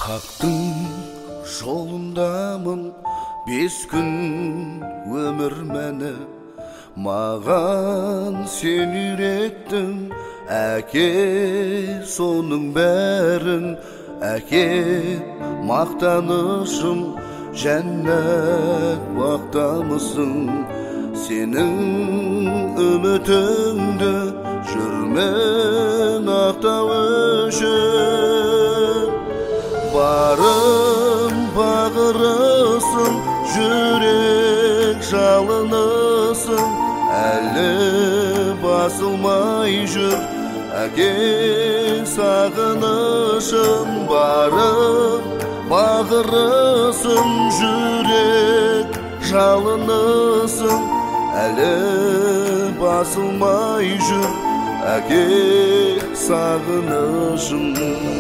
Haqtың жолындамын, 5 күн өмір мәні. Маған сен үйреттің, әке, соның бәрін. Әке, мақтанышым, жәннат бақтамысың. Сенің үмітіңді жүрмін ақтау үшін. Барым бағырысың, жүрек жалынысың. Әлі басылмай жүр, әке, сағынышым. Барым бағырысың, жүрек жалынысың. Әлі басылмай жүр, әке, сағынышым.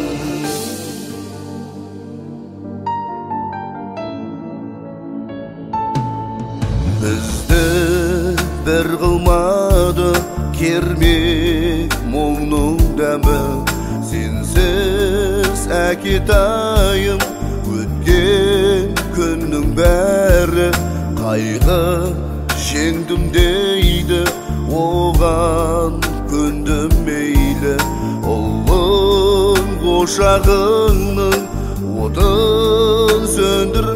Бізді бір қылмады кермек мұңның дәмі. Сенсіз әкетайым өткен күннің бәрі. Қайғы жеңдім дейді, оған көндім мейлі. Ұлың ошағыңның отын сөндір